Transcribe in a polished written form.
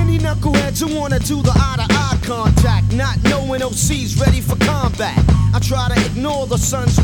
City knuckleheads who wanna do the eye-to-eye contact, not knowing OC's ready for combat. I try to ignore the sun's